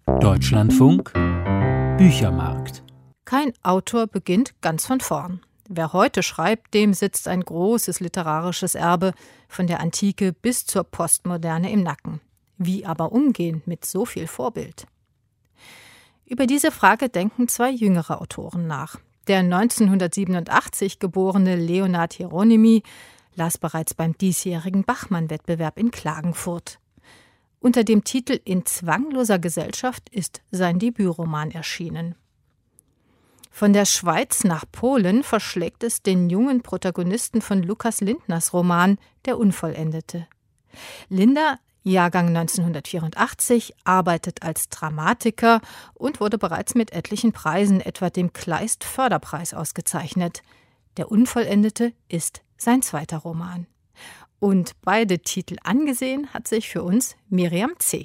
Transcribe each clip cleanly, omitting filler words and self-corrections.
Deutschlandfunk Büchermarkt. Kein Autor beginnt ganz von vorn. Wer heute schreibt, dem sitzt ein großes literarisches Erbe von der Antike bis zur Postmoderne im Nacken. Wie aber umgehen mit so viel Vorbild? Über diese Frage denken zwei jüngere Autoren nach. Der 1987 geborene Leonhard Hieronymi las bereits beim diesjährigen Bachmann-Wettbewerb in Klagenfurt. Unter dem Titel »In zwangloser Gesellschaft« ist sein Debütroman erschienen. Von der Schweiz nach Polen verschlägt es den jungen Protagonisten von Lukas Lindners Roman »Der Unvollendete«. Linder, Jahrgang 1984, arbeitet als Dramatiker und wurde bereits mit etlichen Preisen, etwa dem Kleist-Förderpreis, ausgezeichnet. »Der Unvollendete« ist sein zweiter Roman. Und beide Titel angesehen hat sich für uns Miriam C.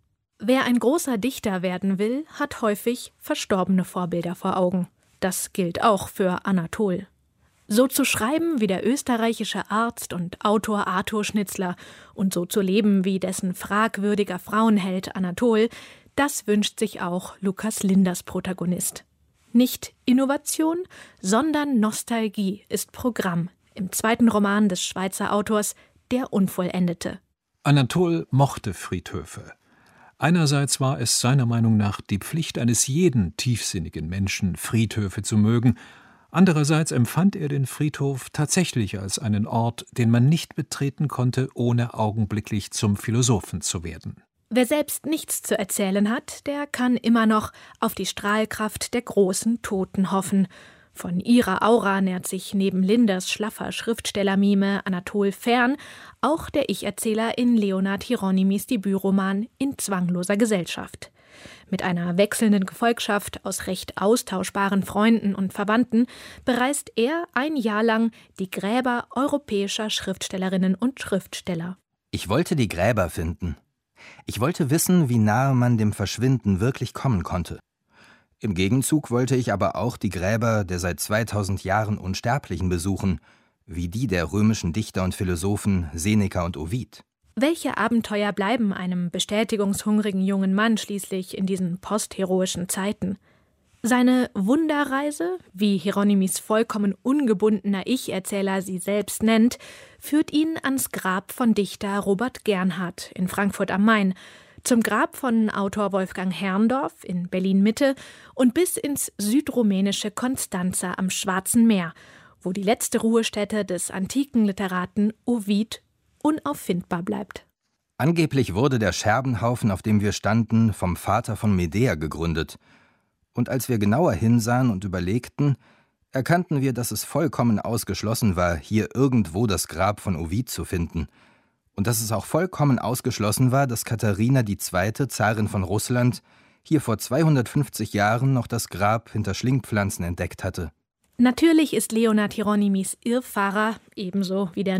Wer ein großer Dichter werden will, hat häufig verstorbene Vorbilder vor Augen. Das gilt auch für Anatol. So zu schreiben wie der österreichische Arzt und Autor Arthur Schnitzler und so zu leben wie dessen fragwürdiger Frauenheld Anatol, das wünscht sich auch Lukas Linders Protagonist. Nicht Innovation, sondern Nostalgie ist Programm im zweiten Roman des Schweizer Autors »Der Unvollendete«. Anatol mochte Friedhöfe. Einerseits war es seiner Meinung nach die Pflicht eines jeden tiefsinnigen Menschen, Friedhöfe zu mögen. Andererseits empfand er den Friedhof tatsächlich als einen Ort, den man nicht betreten konnte, ohne augenblicklich zum Philosophen zu werden. Wer selbst nichts zu erzählen hat, der kann immer noch auf die Strahlkraft der großen Toten hoffen. Von ihrer Aura nährt sich neben Linders schlaffer Schriftstellermime Anatol fern auch der Ich-Erzähler in Leonhard Hieronymis Debütroman »In zwangloser Gesellschaft«. Mit einer wechselnden Gefolgschaft aus recht austauschbaren Freunden und Verwandten bereist er ein Jahr lang die Gräber europäischer Schriftstellerinnen und Schriftsteller. Ich wollte die Gräber finden. Ich wollte wissen, wie nahe man dem Verschwinden wirklich kommen konnte. Im Gegenzug wollte ich aber auch die Gräber der seit 2000 Jahren Unsterblichen besuchen, wie die der römischen Dichter und Philosophen Seneca und Ovid. Welche Abenteuer bleiben einem bestätigungshungrigen jungen Mann schließlich in diesen postheroischen Zeiten? Seine Wunderreise, wie Hieronymis vollkommen ungebundener Ich-Erzähler sie selbst nennt, führt ihn ans Grab von Dichter Robert Gernhardt in Frankfurt am Main, zum Grab von Autor Wolfgang Herrndorff in Berlin-Mitte und bis ins südrumänische Constanța am Schwarzen Meer, wo die letzte Ruhestätte des antiken Literaten Ovid unauffindbar bleibt. Angeblich wurde der Scherbenhaufen, auf dem wir standen, vom Vater von Medea gegründet. Und als wir genauer hinsahen und überlegten, erkannten wir, dass es vollkommen ausgeschlossen war, hier irgendwo das Grab von Ovid zu finden. Und dass es auch vollkommen ausgeschlossen war, dass Katharina II., Zarin von Russland, hier vor 250 Jahren noch das Grab hinter Schlingpflanzen entdeckt hatte. Natürlich ist Leonhard Hieronymis Irrfahrer, ebenso wie der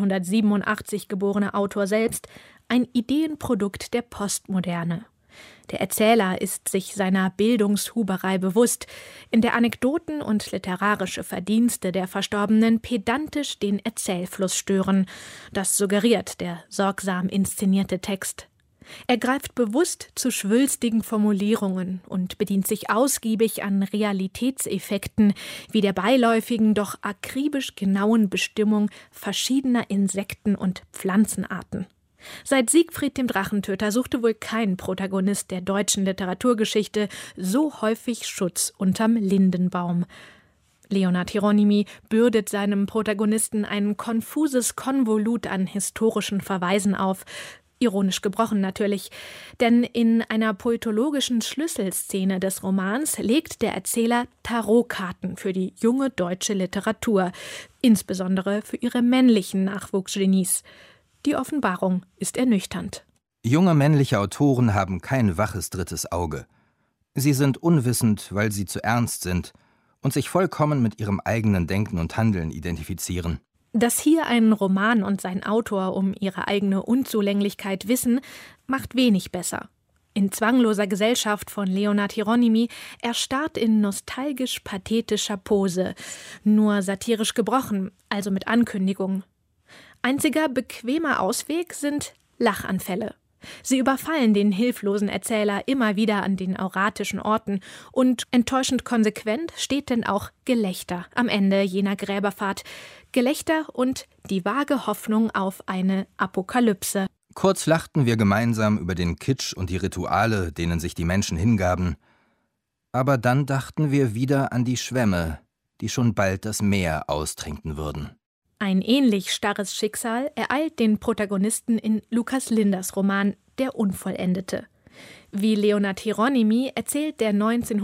1987 geborene Autor selbst, ein Ideenprodukt der Postmoderne. Der Erzähler ist sich seiner Bildungshuberei bewusst, in der Anekdoten und literarische Verdienste der Verstorbenen pedantisch den Erzählfluss stören. Das suggeriert der sorgsam inszenierte Text. Er greift bewusst zu schwülstigen Formulierungen und bedient sich ausgiebig an Realitätseffekten wie der beiläufigen, doch akribisch genauen Bestimmung verschiedener Insekten- und Pflanzenarten. Seit Siegfried dem Drachentöter suchte wohl kein Protagonist der deutschen Literaturgeschichte so häufig Schutz unterm Lindenbaum. Leonhard Hieronymi bürdet seinem Protagonisten ein konfuses Konvolut an historischen Verweisen auf, ironisch gebrochen natürlich, denn in einer poetologischen Schlüsselszene des Romans legt der Erzähler Tarotkarten für die junge deutsche Literatur, insbesondere für ihre männlichen Nachwuchsgenies. Die Offenbarung ist ernüchternd. Junge männliche Autoren haben kein waches drittes Auge. Sie sind unwissend, weil sie zu ernst sind und sich vollkommen mit ihrem eigenen Denken und Handeln identifizieren. Dass hier ein Roman und sein Autor um ihre eigene Unzulänglichkeit wissen, macht wenig besser. In zwangloser Gesellschaft von Leonhard Hieronymi erstarrt in nostalgisch-pathetischer Pose, nur satirisch gebrochen, also mit Ankündigung. Einziger bequemer Ausweg sind Lachanfälle. Sie überfallen den hilflosen Erzähler immer wieder an den auratischen Orten und enttäuschend konsequent steht denn auch Gelächter am Ende jener Gräberfahrt. Gelächter und die vage Hoffnung auf eine Apokalypse. Kurz lachten wir gemeinsam über den Kitsch und die Rituale, denen sich die Menschen hingaben. Aber dann dachten wir wieder an die Schwämme, die schon bald das Meer austrinken würden. Ein ähnlich starres Schicksal ereilt den Protagonisten in Lukas Linders Roman »Der Unvollendete«. Wie Leonard Hieronymi erzählt der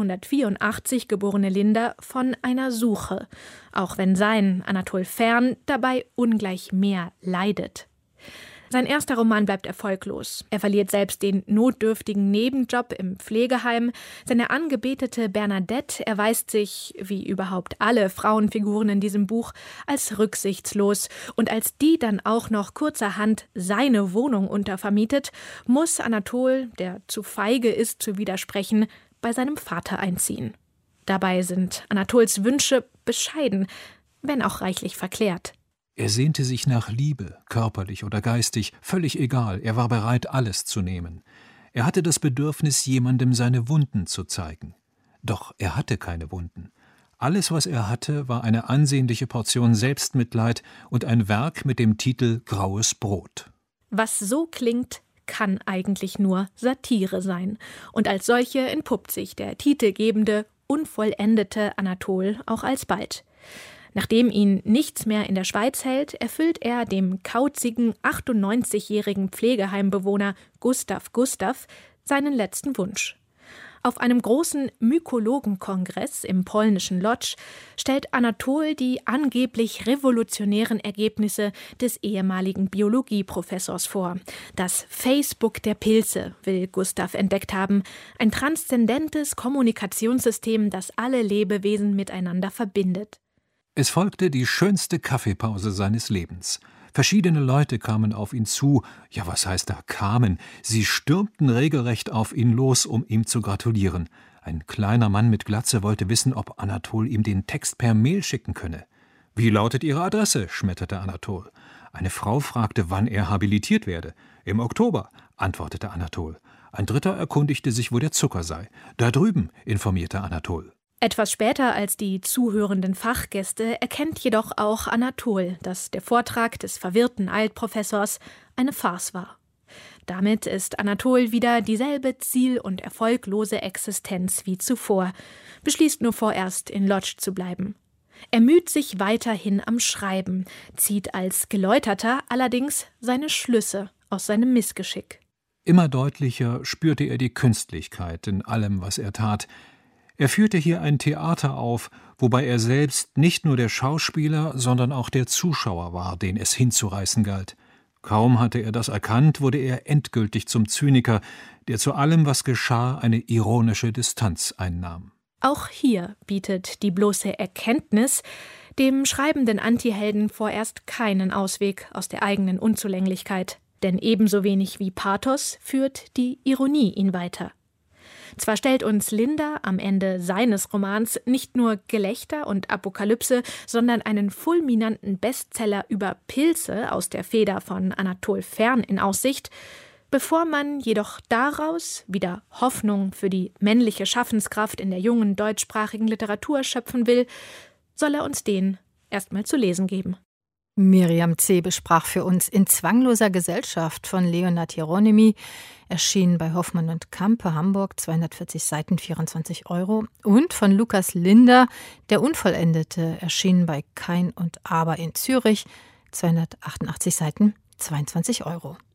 1984 geborene Linder von einer Suche, auch wenn sein Anatol Fern dabei ungleich mehr leidet. Sein erster Roman bleibt erfolglos. Er verliert selbst den notdürftigen Nebenjob im Pflegeheim. Seine angebetete Bernadette erweist sich, wie überhaupt alle Frauenfiguren in diesem Buch, als rücksichtslos. Und als die dann auch noch kurzerhand seine Wohnung untervermietet, muss Anatol, der zu feige ist zu widersprechen, bei seinem Vater einziehen. Dabei sind Anatols Wünsche bescheiden, wenn auch reichlich verklärt. Er sehnte sich nach Liebe, körperlich oder geistig, völlig egal, er war bereit, alles zu nehmen. Er hatte das Bedürfnis, jemandem seine Wunden zu zeigen. Doch er hatte keine Wunden. Alles, was er hatte, war eine ansehnliche Portion Selbstmitleid und ein Werk mit dem Titel »Graues Brot«. Was so klingt, kann eigentlich nur Satire sein. Und als solche entpuppt sich der titelgebende, unvollendete Anatol auch alsbald. Nachdem ihn nichts mehr in der Schweiz hält, erfüllt er dem kauzigen 98-jährigen Pflegeheimbewohner Gustav seinen letzten Wunsch. Auf einem großen Mykologenkongress im polnischen Lodz stellt Anatol die angeblich revolutionären Ergebnisse des ehemaligen Biologieprofessors vor. Das Facebook der Pilze will Gustav entdeckt haben, ein transzendentes Kommunikationssystem, das alle Lebewesen miteinander verbindet. Es folgte die schönste Kaffeepause seines Lebens. Verschiedene Leute kamen auf ihn zu, ja, was heißt da kamen? Sie stürmten regelrecht auf ihn los, um ihm zu gratulieren. Ein kleiner Mann mit Glatze wollte wissen, ob Anatol ihm den Text per Mail schicken könne. »Wie lautet Ihre Adresse?« schmetterte Anatol. Eine Frau fragte, wann er habilitiert werde. »Im Oktober«, antwortete Anatol. Ein dritter erkundigte sich, wo der Zucker sei. »Da drüben«, informierte Anatol. Etwas später als die zuhörenden Fachgäste erkennt jedoch auch Anatol, dass der Vortrag des verwirrten Altprofessors eine Farce war. Damit ist Anatol wieder dieselbe ziel- und erfolglose Existenz wie zuvor, beschließt nur vorerst in Lodz zu bleiben. Er müht sich weiterhin am Schreiben, zieht als Geläuterter allerdings seine Schlüsse aus seinem Missgeschick. Immer deutlicher spürte er die Künstlichkeit in allem, was er tat. Er führte hier ein Theater auf, wobei er selbst nicht nur der Schauspieler, sondern auch der Zuschauer war, den es hinzureißen galt. Kaum hatte er das erkannt, wurde er endgültig zum Zyniker, der zu allem, was geschah, eine ironische Distanz einnahm. Auch hier bietet die bloße Erkenntnis dem schreibenden Antihelden vorerst keinen Ausweg aus der eigenen Unzulänglichkeit. Denn ebenso wenig wie Pathos führt die Ironie ihn weiter. Zwar stellt uns Linder am Ende seines Romans nicht nur Gelächter und Apokalypse, sondern einen fulminanten Bestseller über Pilze aus der Feder von Anatol Fern in Aussicht. Bevor man jedoch daraus wieder Hoffnung für die männliche Schaffenskraft in der jungen deutschsprachigen Literatur schöpfen will, soll er uns den erstmal zu lesen geben. Miriam C. besprach für uns »In zwangloser Gesellschaft« von Leonard Hieronymi, erschienen bei Hoffmann und Campe, Hamburg, 240 Seiten, 24 €. Und von Lukas Linder, »Der Unvollendete«, erschienen bei Kein und Aber in Zürich, 288 Seiten, 22 €.